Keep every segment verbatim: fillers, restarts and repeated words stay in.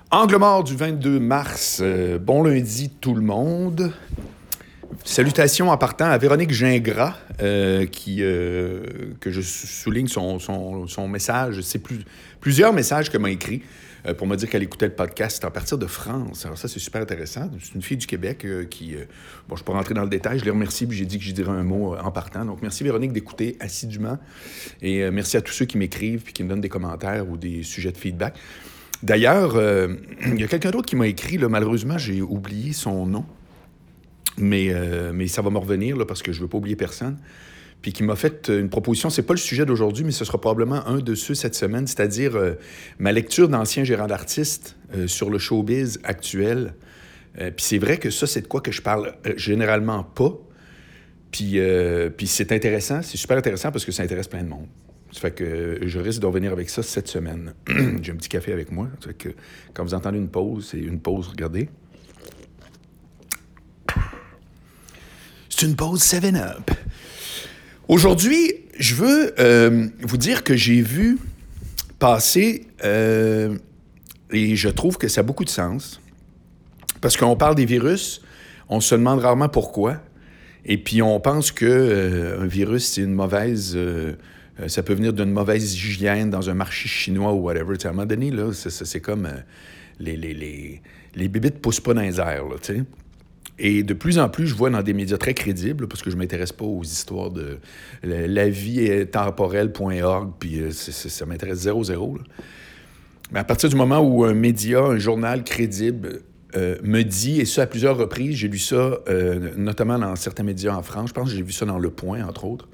Angle mort du vingt-deux mars. Euh, bon lundi tout le monde. Salutations en partant à Véronique Gingras, euh, qui, euh, que je souligne son, son, son message. C'est plus, plusieurs messages qu'elle m'a écrits euh, pour me dire qu'elle écoutait le podcast à partir de France. Alors ça, c'est super intéressant. C'est une fille du Québec euh, qui... Euh, bon, je ne peux pas rentrer dans le détail. Je les remercie, puis j'ai dit que je dirais un mot euh, en partant. Donc, merci Véronique d'écouter assidûment. Et euh, merci à tous ceux qui m'écrivent puis qui me donnent des commentaires ou des sujets de feedback. D'ailleurs, euh, il y a quelqu'un d'autre qui m'a écrit. Là, malheureusement, j'ai oublié son nom. Mais, euh, mais ça va me revenir là, parce que je ne veux pas oublier personne. Puis qui m'a fait une proposition. Ce n'est pas le sujet d'aujourd'hui, mais ce sera probablement un de ceux cette semaine, c'est-à-dire euh, ma lecture d'anciens gérants d'artistes euh, sur le showbiz actuel. Euh, puis c'est vrai que ça, c'est de quoi que je parle euh, généralement pas. Puis, euh, puis c'est intéressant, c'est super intéressant parce que ça intéresse plein de monde. Ça fait que je risque de revenir avec ça cette semaine. J'ai un petit café avec moi. Ça fait que quand vous entendez une pause, c'est une pause, regardez. C'est une pause seven up. Aujourd'hui, je veux euh, vous dire que j'ai vu passer, euh, et je trouve que ça a beaucoup de sens, parce qu'on parle des virus, on se demande rarement pourquoi, et puis on pense qu'un euh, virus, c'est une mauvaise... Euh, ça peut venir d'une mauvaise hygiène dans un marché chinois ou whatever. T'sais, à un moment donné, là, c'est, c'est comme... Euh, les, les, les, les bébites ne poussent pas dans les airs, là, tu sais. Et de plus en plus, je vois dans des médias très crédibles, parce que je ne m'intéresse pas aux histoires de la vie est temporelle point org, puis c'est, c'est, ça m'intéresse zéro, zéro. Là. Mais à partir du moment où un média, un journal crédible euh, me dit, et ça à plusieurs reprises, j'ai lu ça euh, notamment dans certains médias en France, je pense que j'ai vu ça dans Le Point, entre autres,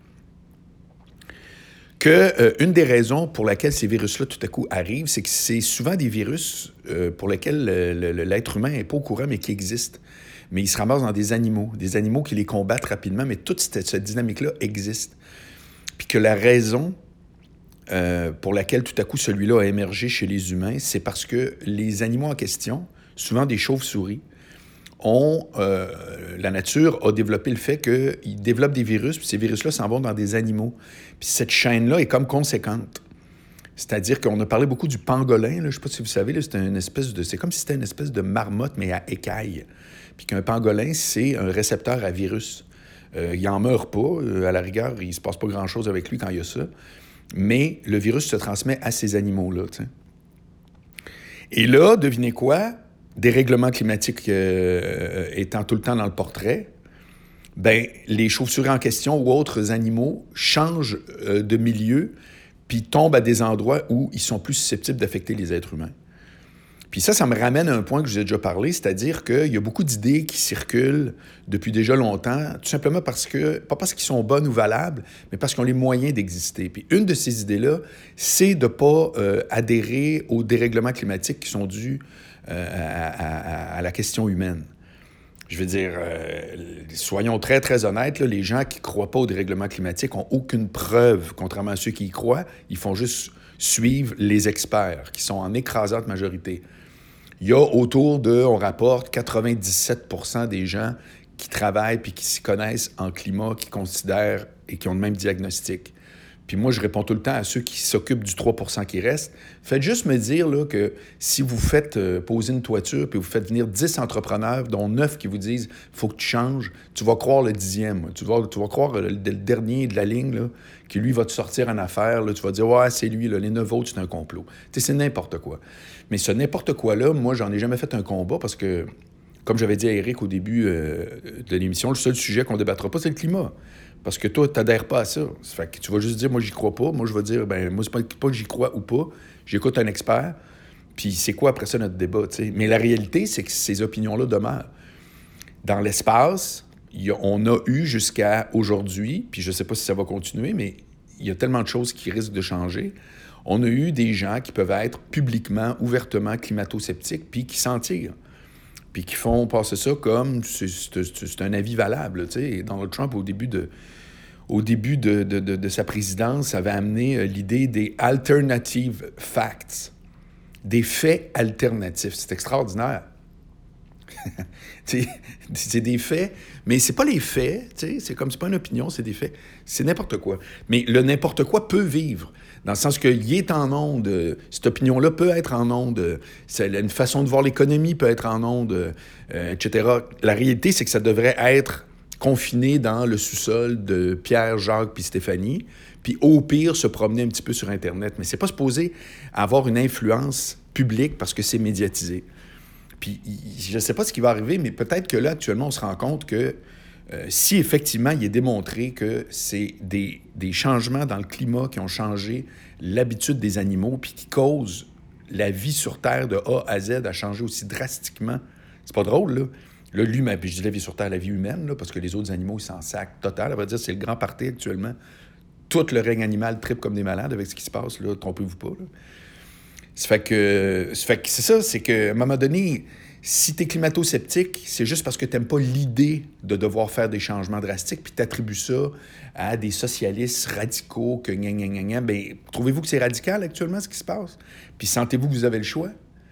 que euh, une des raisons pour laquelle ces virus-là, tout à coup, arrivent, c'est que c'est souvent des virus euh, pour lesquels le, le, l'être humain n'est pas au courant, mais qui existent. Mais ils se ramassent dans des animaux, des animaux qui les combattent rapidement, mais toute cette, cette dynamique-là existe. Puis que la raison euh, pour laquelle tout à coup celui-là a émergé chez les humains, c'est parce que les animaux en question, souvent des chauves-souris, ont, euh, la nature a développé le fait qu'ils développent des virus, puis ces virus-là s'en vont dans des animaux. Puis cette chaîne-là est comme conséquente. C'est-à-dire qu'on a parlé beaucoup du pangolin, là, je ne sais pas si vous savez, là, c'est une espèce de, c'est comme si c'était une espèce de marmotte, mais à écailles. Puis qu'un pangolin, c'est un récepteur à virus. Euh, il n'en meurt pas. Euh, à la rigueur, il ne se passe pas grand-chose avec lui quand il y a ça. Mais le virus se transmet à ces animaux-là. T'sais. Et là, devinez quoi? Dérèglement climatique euh, étant tout le temps dans le portrait, ben, les chauves-souris en question ou autres animaux changent euh, de milieu puis tombent à des endroits où ils sont plus susceptibles d'affecter les êtres humains. Puis ça, ça me ramène à un point que je vous ai déjà parlé, c'est-à-dire qu'il y a beaucoup d'idées qui circulent depuis déjà longtemps, tout simplement parce que, pas parce qu'ils sont bonnes ou valables, mais parce qu'ils ont les moyens d'exister. Puis une de ces idées-là, c'est de ne pas euh, adhérer aux dérèglements climatiques qui sont dus euh, à, à, à la question humaine. Je veux dire, euh, soyons très, très honnêtes, là, les gens qui ne croient pas au dérèglement climatique n'ont aucune preuve, contrairement à ceux qui y croient. Ils font juste suivre les experts, qui sont en écrasante majorité. Il y a autour de, on rapporte, quatre-vingt-dix-sept pour cent des gens qui travaillent puis qui s'y connaissent en climat, qui considèrent et qui ont le même diagnostic. Puis moi, je réponds tout le temps à ceux qui s'occupent du trois pour cent qui restent. Faites juste me dire là, que si vous faites euh, poser une toiture puis vous faites venir dix entrepreneurs, dont neuf qui vous disent « faut que tu changes », tu vas croire le dixième. Tu vas, tu vas croire le, le dernier de la ligne là, qui, lui, va te sortir en affaire. Là, tu vas dire « ouais, c'est lui, là, les neuf autres, c'est un complot ». Tu sais, c'est n'importe quoi. Mais ce n'importe quoi-là, moi, j'en ai jamais fait un combat parce que, comme j'avais dit à Eric au début euh, de l'émission, le seul sujet qu'on ne débattra pas, c'est le climat. Parce que toi, tu n'adhères pas à ça. Ça fait que tu vas juste dire, moi, j'y crois pas. Moi, je vais dire, ben moi, c'est pas, pas que j'y crois ou pas. J'écoute un expert. Puis c'est quoi après ça notre débat, tu sais? Mais la réalité, c'est que ces opinions-là demeurent. Dans l'espace, y a, on a eu jusqu'à aujourd'hui, puis je ne sais pas si ça va continuer, mais il y a tellement de choses qui risquent de changer. On a eu des gens qui peuvent être publiquement, ouvertement climato-sceptiques, puis qui s'en tirent. Puis qui font passer ça comme c'est, c'est, c'est un avis valable. Tu sais. Donald Trump, au début de, au début de, de, de, de sa présidence, avait amené euh, l'idée des alternative facts, des faits alternatifs. C'est extraordinaire. T'sais, c'est des faits, mais c'est pas les faits, t'sais, c'est comme c'est pas une opinion, c'est des faits. C'est n'importe quoi. Mais le n'importe quoi peut vivre, dans le sens qu'il est en onde, euh, cette opinion-là peut être en onde, euh, c'est une façon de voir l'économie peut être en onde, euh, et cetera. La réalité, c'est que ça devrait être confiné dans le sous-sol de Pierre, Jacques puis Stéphanie, puis au pire, se promener un petit peu sur Internet. Mais c'est pas supposé avoir une influence publique parce que c'est médiatisé. Puis, je ne sais pas ce qui va arriver, mais peut-être que là, actuellement, on se rend compte que euh, si effectivement il est démontré que c'est des, des changements dans le climat qui ont changé l'habitude des animaux, puis qui causent la vie sur Terre de A à Z à changer aussi drastiquement, c'est pas drôle, là. Là, l'humain, puis je dis la vie sur Terre, la vie humaine, là, parce que les autres animaux, ils s'en sacent total. À vrai dire, c'est le grand party actuellement. Tout le règne animal tripe comme des malades avec ce qui se passe, là, trompez-vous pas, là. Ça fait que, ça fait que c'est ça, c'est qu'à un moment donné, si t'es climato-sceptique, c'est juste parce que t'aimes pas l'idée de devoir faire des changements drastiques, puis t'attribues ça à des socialistes radicaux, que gna gna gna gna. Bien, trouvez-vous que c'est radical actuellement, ce qui se passe? Puis sentez-vous que vous avez le choix?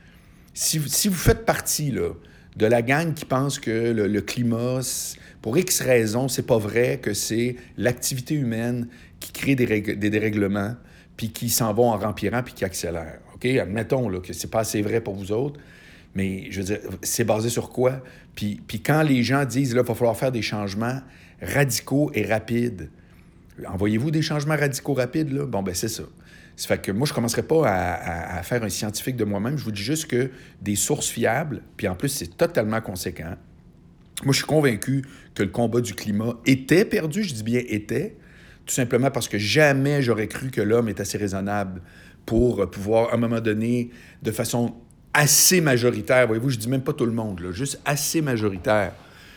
Si, si vous faites partie, là, de la gang qui pense que le, le climat, pour X raisons, c'est pas vrai, que c'est l'activité humaine qui crée des, règles, des dérèglements, puis qui s'en vont en rempirant, puis qui accélèrent. OK? Admettons là, que c'est pas assez vrai pour vous autres, mais je veux dire, c'est basé sur quoi? Puis, puis quand les gens disent, là, il va falloir faire des changements radicaux et rapides, envoyez-vous des changements radicaux rapides, là? Bon, ben c'est ça. Ça fait que moi, je ne commencerai pas à, à, à faire un scientifique de moi-même. Je vous dis juste que des sources fiables, puis en plus, c'est totalement conséquent. Moi, je suis convaincu que le combat du climat était perdu, je dis bien était, tout simplement parce que jamais j'aurais cru que l'homme est assez raisonnable pour pouvoir, à un moment donné, de façon assez majoritaire, voyez-vous, je dis même pas tout le monde, là, juste assez majoritaire,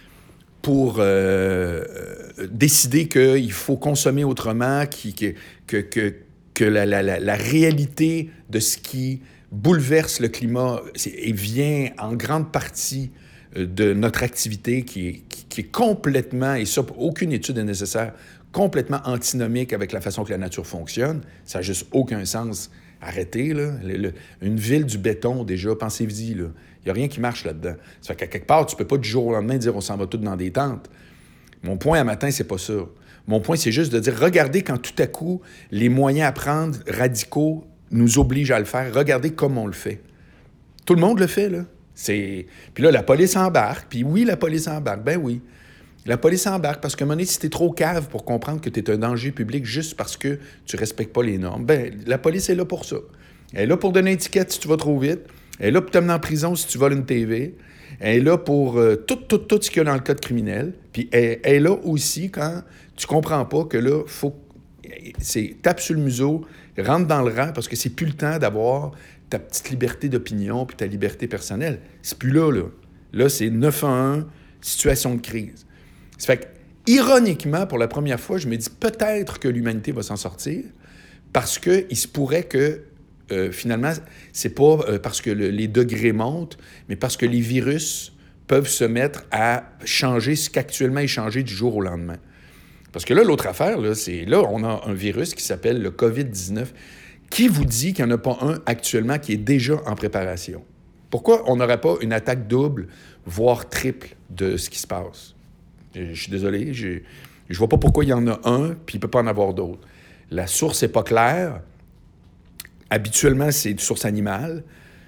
pour euh, euh, décider qu'il faut consommer autrement, qui, que, que, que, que la, la, la, la réalité de ce qui bouleverse le climat et vient en grande partie de notre activité qui est, qui, qui est complètement, et ça, aucune étude est nécessaire, complètement antinomique avec la façon que la nature fonctionne. Ça n'a juste aucun sens. Arrêtez, là. Le, le, une ville du béton, déjà, pensez-y, là. Il n'y a rien qui marche là-dedans. Ça fait qu'à quelque part, tu ne peux pas du jour au lendemain dire on s'en va tous dans des tentes. Mon point à matin, c'est pas ça. Mon point, c'est juste de dire, regardez quand tout à coup, les moyens à prendre radicaux nous obligent à le faire. Regardez comme on le fait. Tout le monde le fait, là. C'est... Puis là, la police embarque. Puis oui, la police embarque. Ben oui. La police embarque parce qu'à un moment donné, si t'es trop cave pour comprendre que t'es un danger public juste parce que tu respectes pas les normes, ben la police est là pour ça. Elle est là pour donner une étiquette si tu vas trop vite. Elle est là pour t'amener en prison si tu voles une T V. Elle est là pour euh, tout, tout, tout ce qu'il y a dans le code criminel. Puis elle, elle est là aussi quand tu comprends pas que là, faut... c'est tape sur le museau, rentre dans le rang parce que c'est plus le temps d'avoir ta petite liberté d'opinion puis ta liberté personnelle. C'est plus là, là. Là, c'est neuf un un, situation de crise. Ça fait que, ironiquement, pour la première fois, je me dis peut-être que l'humanité va s'en sortir parce qu'il se pourrait que, euh, finalement, c'est pas euh, parce que le, les degrés montent, mais parce que les virus peuvent se mettre à changer ce qu'actuellement est changé du jour au lendemain. Parce que là, l'autre affaire, là, c'est là, on a un virus qui s'appelle le covid dix-neuf. Qui vous dit qu'il n'y en a pas un actuellement qui est déjà en préparation? Pourquoi on n'aurait pas une attaque double, voire triple de ce qui se passe? Je suis désolé, je ne vois pas pourquoi il y en a un, puis il ne peut pas en avoir d'autres. La source n'est pas claire. Habituellement, c'est une source animale.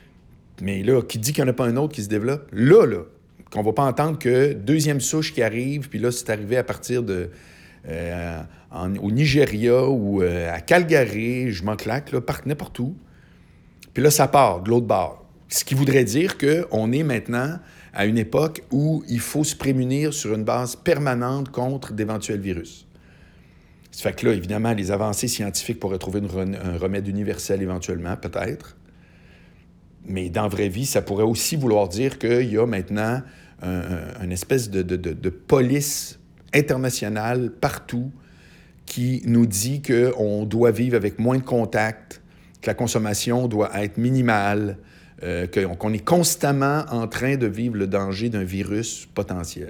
Mais là, qui dit qu'il n'y en a pas un autre qui se développe? Là, là, qu'on ne va pas entendre que deuxième souche qui arrive, puis là, c'est arrivé à partir de... Euh, en, au Nigeria ou euh, à Calgary, je m'en claque, là, par, n'importe où. Puis là, ça part de l'autre bord. Ce qui voudrait dire qu'on est maintenant à une époque où il faut se prémunir sur une base permanente contre d'éventuels virus. Ça fait que là, évidemment, les avancées scientifiques pourraient trouver une re- un remède universel éventuellement, peut-être. Mais dans la vraie vie, ça pourrait aussi vouloir dire qu'il y a maintenant un, un, une espèce de, de, de, de police internationale partout qui nous dit qu'on doit vivre avec moins de contacts, que la consommation doit être minimale, euh, qu'on est constamment en train de vivre le danger d'un virus potentiel.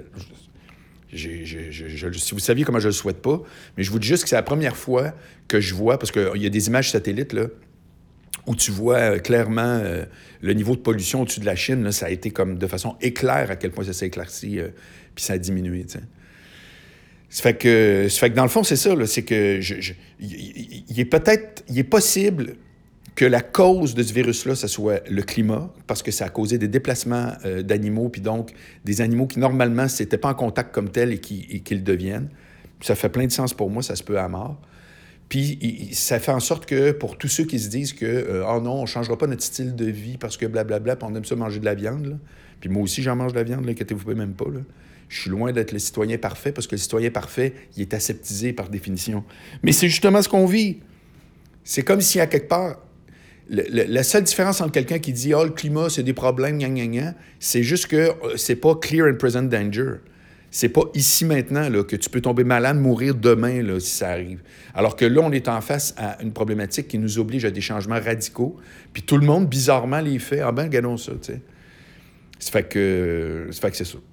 J'ai, j'ai, je, je, si vous saviez comment je le souhaite pas, mais je vous dis juste que c'est la première fois que je vois, parce qu'il y a des images satellites, là, où tu vois euh, clairement euh, le niveau de pollution au-dessus de la Chine, là, ça a été comme de façon éclair à quel point ça s'est éclairci, euh, puis ça a diminué, tu sais. Ça fait que, ça fait que dans le fond, c'est ça, là, c'est que je, je, il, il est peut-être, il est possible que la cause de ce virus-là, ce soit le climat, parce que ça a causé des déplacements euh, d'animaux, puis donc des animaux qui, normalement, n'étaient pas en contact comme tel et qui, et qui le deviennent. Ça fait plein de sens pour moi, ça se peut à mort. Puis il, ça fait en sorte que pour tous ceux qui se disent que euh, « Ah non, on ne changera pas notre style de vie parce que blablabla, puis on aime ça manger de la viande. » là. Puis moi aussi, j'en mange de la viande, là, inquiétez-vous même pas. Là. Je suis loin d'être le citoyen parfait parce que le citoyen parfait, il est aseptisé par définition. Mais c'est justement ce qu'on vit. C'est comme si, à quelque part, le, le, la seule différence entre quelqu'un qui dit « Ah, oh, le climat, c'est des problèmes, gna gna gna », c'est juste que euh, c'est pas « clear and present danger ». C'est pas ici maintenant là, que tu peux tomber malade, mourir demain là, si ça arrive. Alors que là, on est en face à une problématique qui nous oblige à des changements radicaux. Puis tout le monde, bizarrement, les fait. Ah ben, regardons ça, tu sais. Ça fait que, ça fait que c'est ça.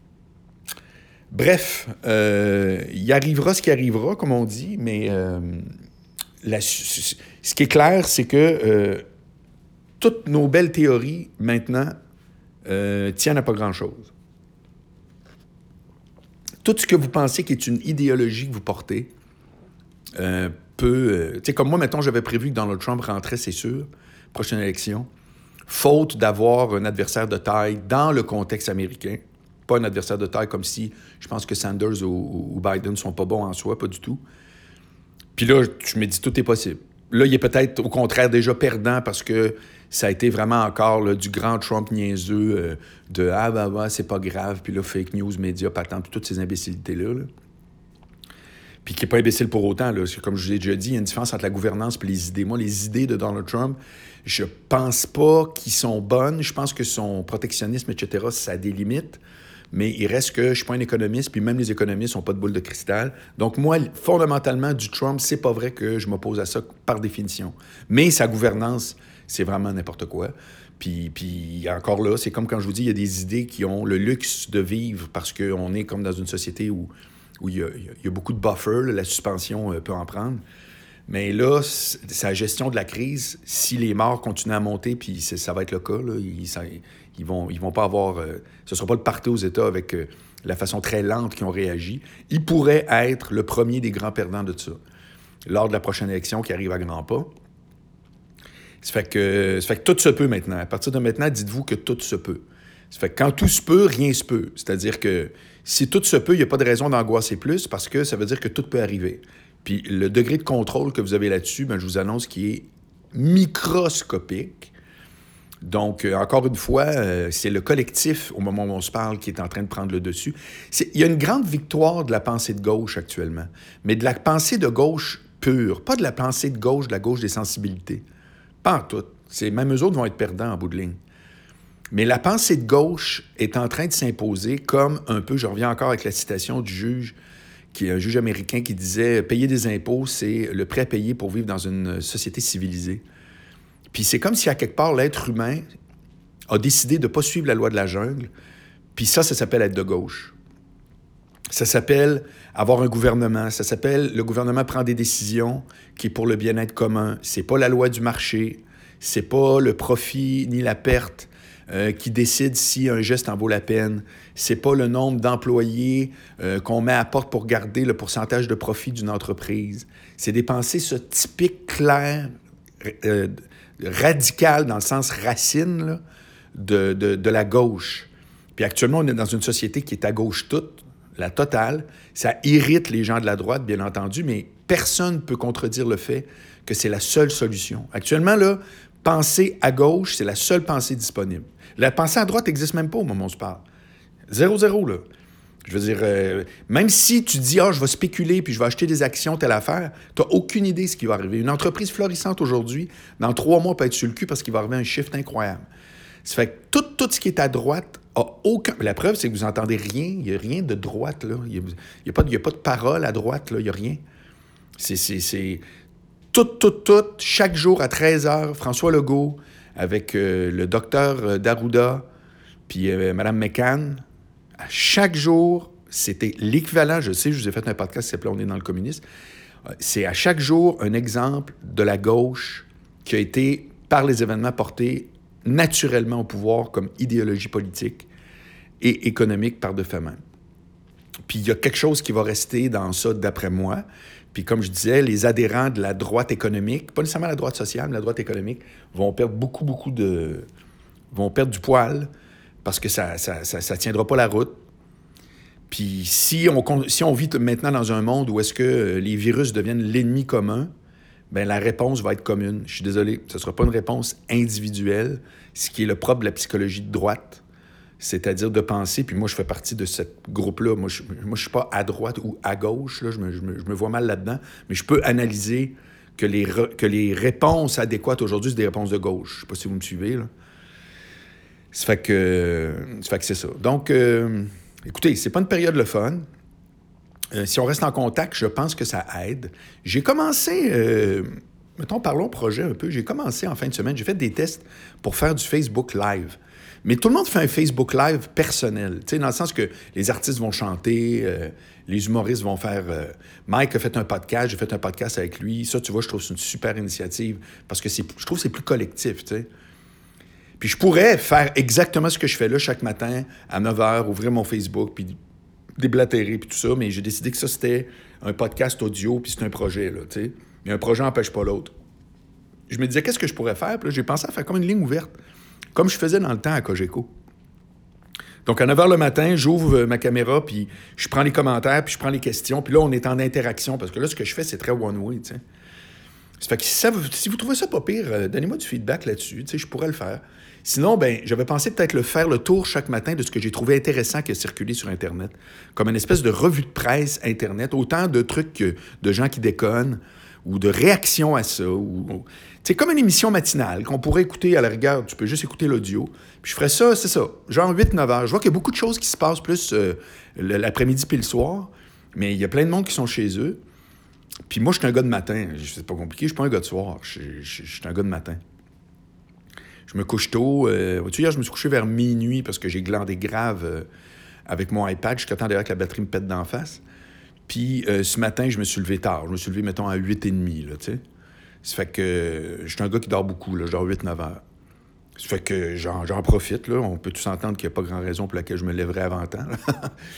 Bref, euh, il arrivera ce qui arrivera, comme on dit, mais euh, la, ce qui est clair, c'est que euh, toutes nos belles théories, maintenant, euh, tiennent à pas grand-chose. Tout ce que vous pensez qui est une idéologie que vous portez euh, peut... Euh, tu sais, comme moi, mettons, j'avais prévu que Donald Trump rentrait, c'est sûr, prochaine élection, faute d'avoir un adversaire de taille dans le contexte américain. Pas un adversaire de taille comme si je pense que Sanders ou, ou Biden ne sont pas bons en soi, pas du tout. Puis là, je me dis, tout est possible. Là, il est peut-être, au contraire, déjà perdant parce que ça a été vraiment encore là, du grand Trump niaiseux euh, de « Ah, bah, bah, c'est pas grave », puis là, fake news, médias, patentes, puis toutes ces imbécilités-là. Là. Puis qui n'est pas imbécile pour autant. Là. Comme je vous ai déjà dit, il y a une différence entre la gouvernance et les idées. Moi, les idées de Donald Trump, je pense pas qu'ils sont bonnes. Je pense que son protectionnisme, et cetera, ça a des limites. Mais il reste que je suis pas un économiste, puis même les économistes n'ont pas de boule de cristal. Donc moi, fondamentalement, du Trump, c'est pas vrai que je m'oppose à ça par définition. Mais sa gouvernance, c'est vraiment n'importe quoi. Puis, puis encore là, c'est comme quand je vous dis, il y a des idées qui ont le luxe de vivre parce qu'on est comme dans une société où, où il, y a, il y a beaucoup de buffers, là, la suspension euh, peut en prendre. Mais là, sa gestion de la crise, si les morts continuent à monter, puis ça va être le cas, là, ils, ça, ils vont, ils vont pas avoir... Euh, ce ne sera pas le party aux États avec euh, la façon très lente qu'ils ont réagi. Ils pourraient être le premier des grands perdants de ça lors de la prochaine élection qui arrive à grands pas. Ça fait que, ça fait que tout se peut maintenant. À partir de maintenant, dites-vous que tout se peut. Ça fait que quand tout se peut, rien se peut. C'est-à-dire que si tout se peut, il n'y a pas de raison d'angoisser plus parce que ça veut dire que tout peut arriver. Puis le degré de contrôle que vous avez là-dessus, bien, je vous annonce qu'il est microscopique. Donc, euh, encore une fois, euh, c'est le collectif, au moment où on se parle, qui est en train de prendre le dessus. C'est, il y a une grande victoire de la pensée de gauche actuellement, mais de la pensée de gauche pure, pas de la pensée de gauche, de la gauche des sensibilités. Pas en tout. C'est, même eux autres vont être perdants en bout de ligne. Mais la pensée de gauche est en train de s'imposer comme un peu, je reviens encore avec la citation du juge, qui est un juge américain qui disait « Payer des impôts, c'est le prêt à payer pour vivre dans une société civilisée. » Puis c'est comme si, à quelque part, l'être humain a décidé de ne pas suivre la loi de la jungle. Puis ça, ça s'appelle être de gauche. Ça s'appelle avoir un gouvernement. Ça s'appelle le gouvernement prend des décisions qui est pour le bien-être commun. C'est pas la loi du marché. C'est pas le profit ni la perte euh, qui décide si un geste en vaut la peine. C'est pas le nombre d'employés euh, qu'on met à porte pour garder le pourcentage de profit d'une entreprise. C'est des pensées ça, typiques, claires, euh, radicales dans le sens racine là, de, de, de la gauche. Puis actuellement, on est dans une société qui est à gauche toute, la totale. Ça irrite les gens de la droite, bien entendu, mais personne ne peut contredire le fait que c'est la seule solution. Actuellement, là, penser à gauche, c'est la seule pensée disponible. La pensée à droite n'existe même pas au moment où on se parle. Zéro, zéro, là. Je veux dire, euh, même si tu dis « Ah, je vais spéculer puis je vais acheter des actions, telle affaire », tu n'as aucune idée de ce qui va arriver. Une entreprise florissante aujourd'hui, dans trois mois, peut être sur le cul parce qu'il va arriver un shift incroyable. Ça fait que tout, tout ce qui est à droite a aucun... La preuve, c'est que vous n'entendez rien. Il n'y a rien de droite, là. Il n'y a, a, pas de, a pas de parole à droite, là. Il n'y a rien. C'est, c'est, c'est... Tout, tout, tout, chaque jour à treize heures, François Legault, avec euh, le docteur Daruda, puis euh, Mme McCann, à chaque jour, c'était l'équivalent, je sais, je vous ai fait un podcast qui s'appelait « On est dans le communisme », c'est à chaque jour un exemple de la gauche qui a été par les événements portés naturellement au pouvoir comme idéologie politique et économique par de fait même. Puis il y a quelque chose qui va rester dans ça, d'après moi. Puis comme je disais, les adhérents de la droite économique, pas nécessairement la droite sociale, mais la droite économique, vont perdre beaucoup, beaucoup de... vont perdre du poil parce que ça ça, ça, ça tiendra pas la route. Puis si on, si on vit maintenant dans un monde où est-ce que les virus deviennent l'ennemi commun, bien la réponse va être commune. Je suis désolé, ce ne sera pas une réponse individuelle, ce qui est le propre de la psychologie de droite. C'est-à-dire de penser, puis moi, je fais partie de ce groupe-là. Moi, je ne suis pas à droite ou à gauche, là, je, me, je, me, je me vois mal là-dedans, mais je peux analyser que les, re, que les réponses adéquates aujourd'hui, c'est des réponses de gauche. Je ne sais pas si vous me suivez, là. Ça fait que, ça fait que c'est ça. Donc, euh, écoutez, c'est pas une période le fun. Euh, si on reste en contact, je pense que ça aide. J'ai commencé... Euh, mettons, parlons projet un peu. J'ai commencé en fin de semaine, j'ai fait des tests pour faire du Facebook Live. Mais tout le monde fait un Facebook Live personnel, tu sais, dans le sens que les artistes vont chanter, euh, les humoristes vont faire... Euh, Mike a fait un podcast, j'ai fait un podcast avec lui. Ça, tu vois, je trouve que c'est une super initiative parce que c'est, je trouve que c'est plus collectif, tu sais. Puis je pourrais faire exactement ce que je fais là chaque matin à neuf heures, ouvrir mon Facebook, puis déblatérer, puis tout ça, mais j'ai décidé que ça, c'était un podcast audio, puis c'est un projet, là, tu sais. Mais un projet n'empêche pas l'autre. Je me disais, qu'est-ce que je pourrais faire? Puis là, j'ai pensé à faire comme une ligne ouverte, comme je faisais dans le temps à Cogeco. Donc, à neuf heures le matin, j'ouvre ma caméra, puis je prends les commentaires, puis je prends les questions, puis là, on est en interaction, parce que là, ce que je fais, c'est très one-way, tu sais. Ça fait que si, ça, si vous trouvez ça pas pire, euh, donnez-moi du feedback là-dessus, tu sais, je pourrais le faire. Sinon, ben, j'avais pensé peut-être le faire le tour chaque matin de ce que j'ai trouvé intéressant qui a circulé sur Internet, comme une espèce de revue de presse Internet, autant de trucs que de gens qui déconnent, ou de réactions à ça, ou... C'est comme une émission matinale qu'on pourrait écouter à la rigueur. Tu peux juste écouter l'audio. Puis je ferais ça, c'est ça, genre huit neuf heures. Je vois qu'il y a beaucoup de choses qui se passent plus euh, l'après-midi puis le soir, mais il y a plein de monde qui sont chez eux. Puis moi, je suis un gars de matin. C'est pas compliqué, je suis pas un gars de soir. Je, je, je suis un gars de matin. Je me couche tôt. Euh, tu sais, hier, je me suis couché vers minuit parce que j'ai glandé grave euh, avec mon iPad jusqu'à temps d'ailleurs que la batterie me pète d'en face. Puis euh, ce matin, je me suis levé tard. Je me suis levé, mettons, à huit heures trente, là, tu sais. Ça fait que euh, je suis un gars qui dort beaucoup, là, genre huit neuf heures. Ça fait que j'en, j'en profite, là. On peut tous entendre qu'il n'y a pas grand raison pour laquelle je me lèverais avant temps, là.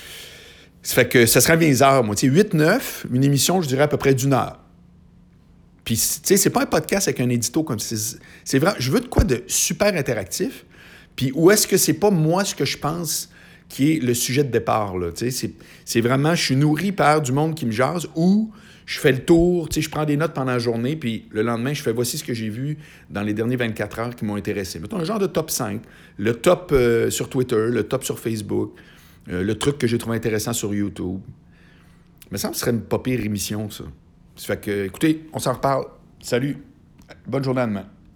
Ça fait que ça sera vingt heures, moi. Tu sais, huit neuf, une émission, je dirais à peu près d'une heure. Puis, tu sais, c'est pas un podcast avec un édito comme c'est, c'est vraiment... Je veux de quoi de super interactif. Puis où est-ce que c'est pas moi ce que je pense qui est le sujet de départ, là. Tu sais, c'est, c'est vraiment... Je suis nourri par du monde qui me jase ou... Je fais le tour, tu sais, je prends des notes pendant la journée, puis le lendemain, je fais voici ce que j'ai vu dans les derniers vingt-quatre heures qui m'ont intéressé. Mettons un genre de top cinq, le top euh, sur Twitter, le top sur Facebook, euh, le truc que j'ai trouvé intéressant sur YouTube. Il me semble que ce serait une pas pire émission, ça. Ça fait que, écoutez, on s'en reparle. Salut. Bonne journée à demain.